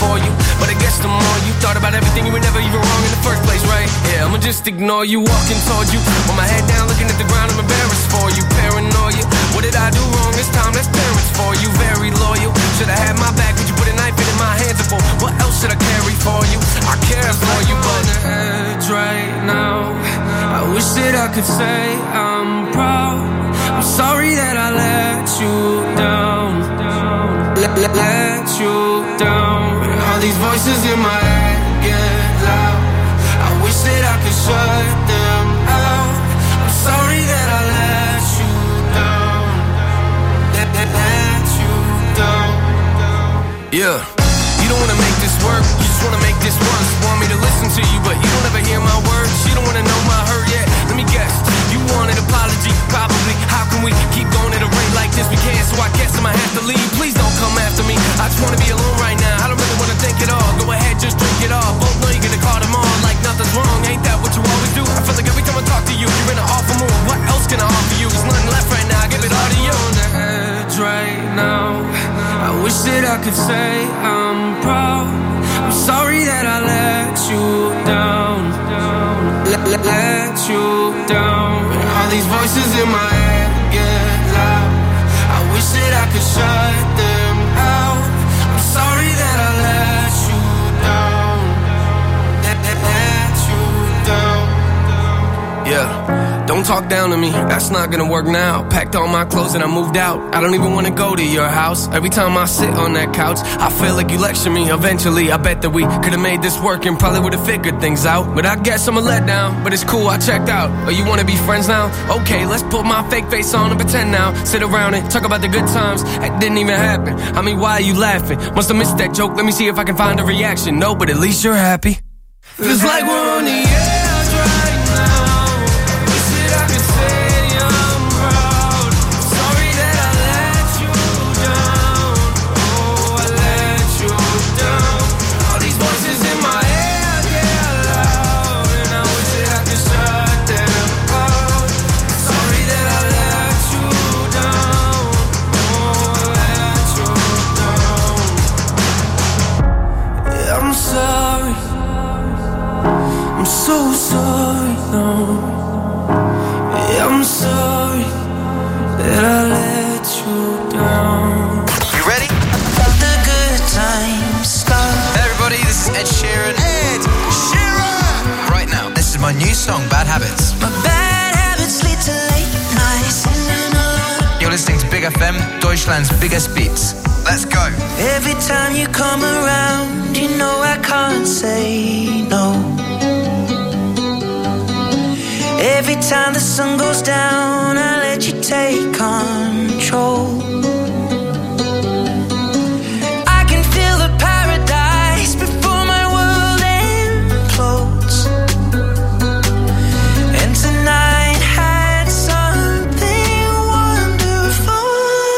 for you. But I guess the more you thought about everything, you were never even wrong in the first place, right? Yeah, I'ma just ignore you, walking towards you. With my head down, looking at the ground, I'm embarrassed for you. Paranoia, what did I do wrong this time? That's parents for you, very loyal. Should've had my back, would you put a knife in my hands for? What else should I carry for you? I care for you, but on the edge right now. I wish that I could say I'm proud. I'm sorry that I let you down. Let you down. All these voices in my head get loud. I wish that I could shut them out. I'm sorry that I let you down. Let you down. Yeah. You don't wanna make this work, you just wanna make this worse. Want me to listen to you, but you don't ever hear my words. You don't wanna know my hurt yet. Let me guess, you want an apology, probably. How can we keep going at a rate like this? We can't, so I guess I'ma have to leave. Please don't come after me. I just wanna be alone right now. I don't really wanna think at all. Go ahead, just drink it all. Both know you're gonna call them on like nothing's wrong. Ain't that what you always do? I feel like every time I talk to you, you're in an awful mood. What else can I offer you? There's nothing left right now. I give it all to you. On the edge right now. I wish that I could say I'm proud. I'm sorry that I let you down. Let you down. All these voices in my head get loud. I wish that I could shut them out. I'm sorry that I let you down. Let you down. Yeah. Don't talk down to me, that's not gonna work now. Packed all my clothes and I moved out. I don't even wanna go to your house. Every time I sit on that couch, I feel like you lecture me. Eventually, I bet that we could've made this work and probably would've figured things out. But I guess I'm a letdown, but it's cool, I checked out. Oh, you wanna be friends now? Okay, let's put my fake face on and pretend now. Sit around and talk about the good times. That didn't even happen. I mean, why are you laughing? Must've missed that joke, let me see if I can find a reaction. No, but at least you're happy. Feels like we're on the edge right now. So sorry, no. Yeah, I'm sorry that I let you down. You ready? The good times start. Hey everybody, this is Ed Sheeran. Ed Sheeran! Right now, this is my new song, Bad Habits. My bad habits lead to late nights sitting alone. You're listening to Big FM, Deutschland's biggest beats. Let's go. Every time you come around, you know I can't say no. Every time the sun goes down, I let you take control. I can feel the paradise before my world implodes. And tonight had something wonderful.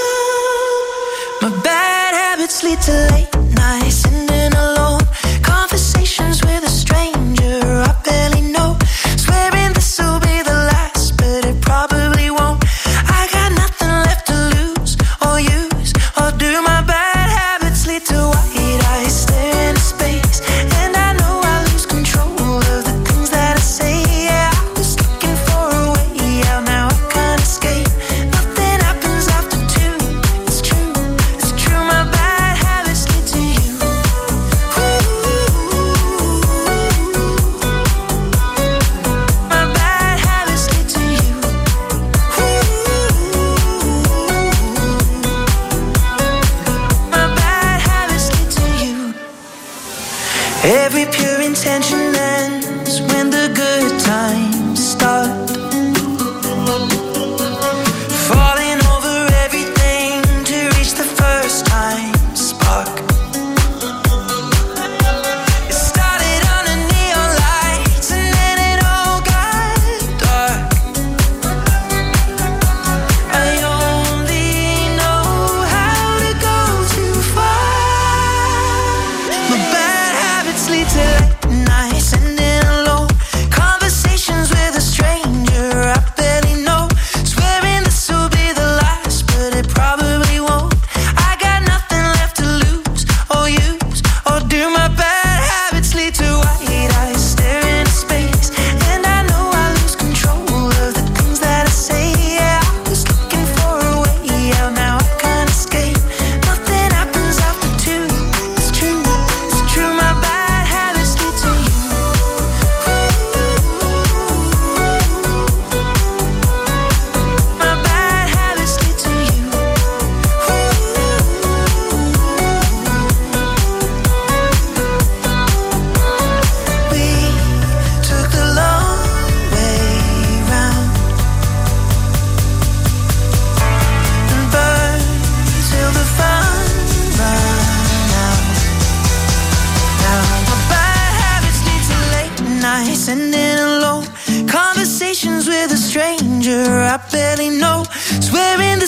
My bad habits lead to late nights sitting alone. Conversations with a stranger I barely know. Swearing this will be the last, but it probably won't. I got nothing left to lose or use or do. My bad habits lead to white eyes staring into space, and I know I lose control of the things that I say. Yeah, I was looking for a way out, now I can't escape. Nothing happens after two. It's true, it's true. My bad habits lead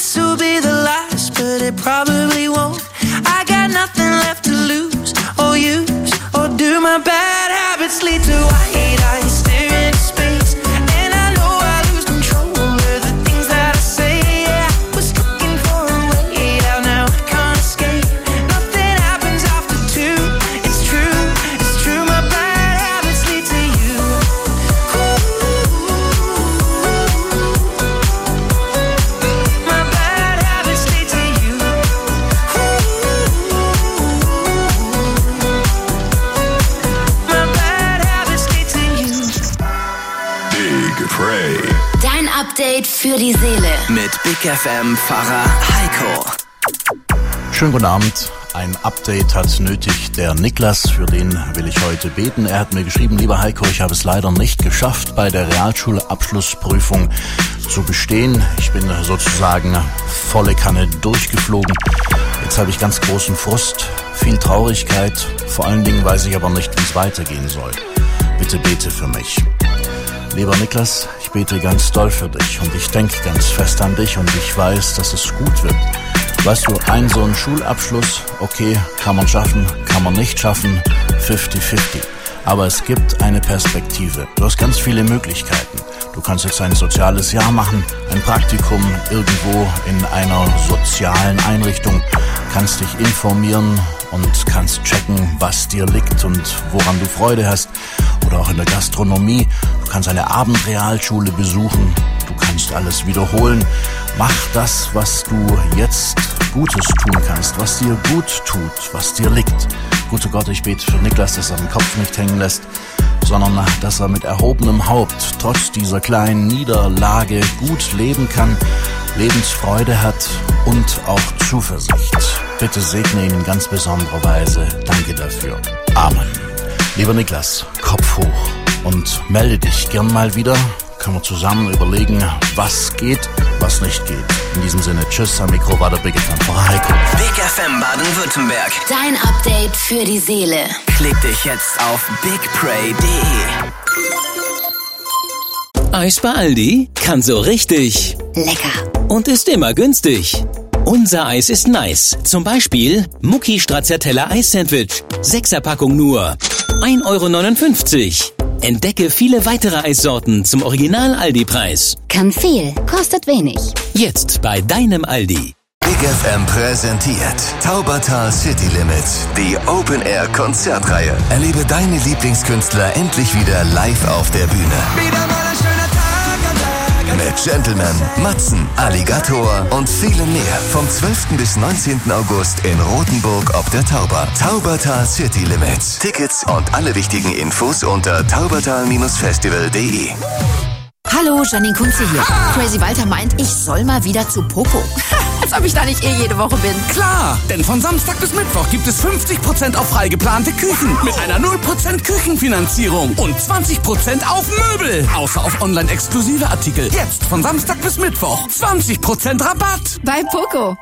this will be the last, but it probably won't. I got nothing left to lose or use, or do my bad habits lead to white eyes staring into space? And I know I lose control of the things that I say. Yeah, I was looking for a way out, now I can't escape. Nothing happens after two. It's true, my bad habits lead to you. My bad habits lead to you. My bad habits lead to you. Big Pray. Dein Update für die Seele. Mit Big FM Pfarrer Heiko. Schönen guten Abend. Ein Update hat nötig der Niklas, für den will ich heute beten. Er hat mir geschrieben, lieber Heiko, ich habe es leider nicht geschafft, bei der Realschulabschlussprüfung zu bestehen. Ich bin sozusagen volle Kanne durchgeflogen. Jetzt habe ich ganz großen Frust, viel Traurigkeit. Vor allen Dingen weiß ich aber nicht, wie es weitergehen soll. Bitte bete für mich. Lieber Niklas, ich bete ganz doll für dich und ich denke ganz fest an dich und ich weiß, dass es gut wird. Weißt du, so ein Schulabschluss, okay, kann man schaffen, kann man nicht schaffen, 50-50. Aber es gibt eine Perspektive. Du hast ganz viele Möglichkeiten. Du kannst jetzt ein soziales Jahr machen, ein Praktikum irgendwo in einer sozialen Einrichtung, kannst dich informieren und kannst checken, was dir liegt und woran du Freude hast. Oder auch in der Gastronomie. Du kannst eine Abendrealschule besuchen. Du kannst alles wiederholen. Mach das, was du jetzt Gutes tun kannst, was dir gut tut, was dir liegt. Guter Gott, ich bete für Niklas, dass er den Kopf nicht hängen lässt, sondern dass er mit erhobenem Haupt trotz dieser kleinen Niederlage gut leben kann, Lebensfreude hat und auch Zuversicht. Bitte segne ihn in ganz besonderer Weise. Danke dafür. Amen. Lieber Niklas, Kopf hoch und melde dich gern mal wieder. Können wir zusammen überlegen, was geht, was nicht geht. In diesem Sinne, tschüss, am Mikro war der Big FM Pfarrer Heiko. Big FM Baden-Württemberg. Dein Update für die Seele. Klick dich jetzt auf bigpray.de. Eis bei Aldi kann so richtig Lecker. und ist immer günstig. Unser Eis ist nice. Zum Beispiel Mucki Stracciatella Eissandwich. 6er Packung nur 1,59 €. Entdecke viele weitere Eissorten zum Original-Aldi-Preis. Kann viel, kostet wenig. Jetzt bei deinem Aldi. Big FM präsentiert Taubertal City Limits, die Open-Air-Konzertreihe. Erlebe deine Lieblingskünstler endlich wieder live auf der Bühne. Wieder mal ein schöner Tag am Berg. Mit Gentleman, Matzen, Alligator und vielem mehr. Vom 12. bis 19. August in Rothenburg ob der Tauber. Taubertal City Limits. Tickets und alle wichtigen Infos unter taubertal-festival.de. Hallo, Janine Kunze hier. Crazy Walter meint, ich soll mal wieder zu Poco. Als ob ich da nicht jede Woche bin. Klar, denn von Samstag bis Mittwoch gibt es 50% auf frei geplante Küchen mit einer 0% Küchenfinanzierung und 20% auf Möbel. Außer auf online-exklusive Artikel. Jetzt von Samstag bis Mittwoch 20% Rabatt. Bei Poco.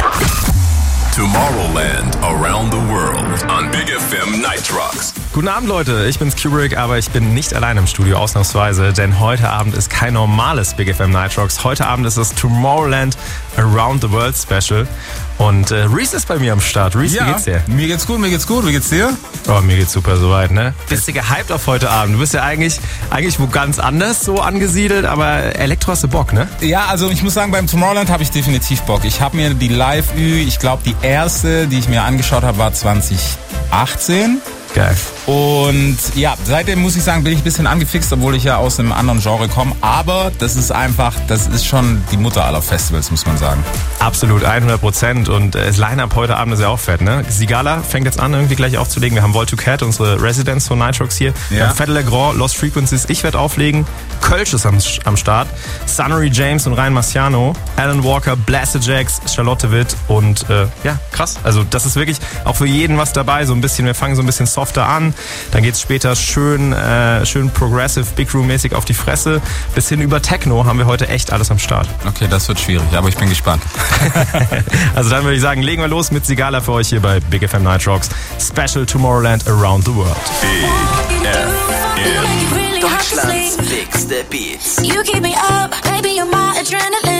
Tomorrowland around the world on Big FM Nitrox. Guten Abend, Leute. Ich bin's Kubrick, aber ich bin nicht allein im Studio, ausnahmsweise, denn heute Abend ist kein normales Big FM Nitrox. Heute Abend ist das Tomorrowland Around the World Special. Und Reese ist bei mir am Start. Reese, wie geht's dir? Mir geht's gut. Wie geht's dir? Oh, mir geht's super soweit, ne? Bist du gehypt auf heute Abend? Du bist ja eigentlich wo ganz anders so angesiedelt, aber Elektro hast du Bock, ne? Ja, also ich muss sagen, beim Tomorrowland habe ich definitiv Bock. Ich habe mir die Live-Ü, ich glaube die erste, die ich mir angeschaut habe, war 2018. Geil. Und ja, seitdem muss ich sagen, bin ich ein bisschen angefixt, obwohl ich ja aus einem anderen Genre komme. Aber das ist schon die Mutter aller Festivals, muss man sagen. Absolut, 100%. Und das Line-Up heute Abend ist ja auch fett, ne? Sigala fängt jetzt an, irgendwie gleich aufzulegen. Wir haben Volt to Cat, unsere Residents von Nitrox hier. Wir haben Fedde Le Grand, Lost Frequencies, ich werde auflegen. Kölsch ist am Start. Sunnery James und Ryan Marciano. Alan Walker, Blasted Jacks, Charlotte Witt und krass. Also das ist wirklich auch für jeden was dabei. So ein bisschen, wir fangen so ein bisschen softer an. Dann geht's später schön progressive, Big Room-mäßig auf die Fresse. Bis hin über Techno haben wir heute echt alles am Start. Okay, das wird schwierig, aber ich bin gespannt. Also dann würde ich sagen, legen wir los mit Sigala für euch hier bei Big FM Nitrox. Special Tomorrowland Around the World. Big FM. Deutschlands bigste Beats. You keep me up, baby, you're my adrenaline.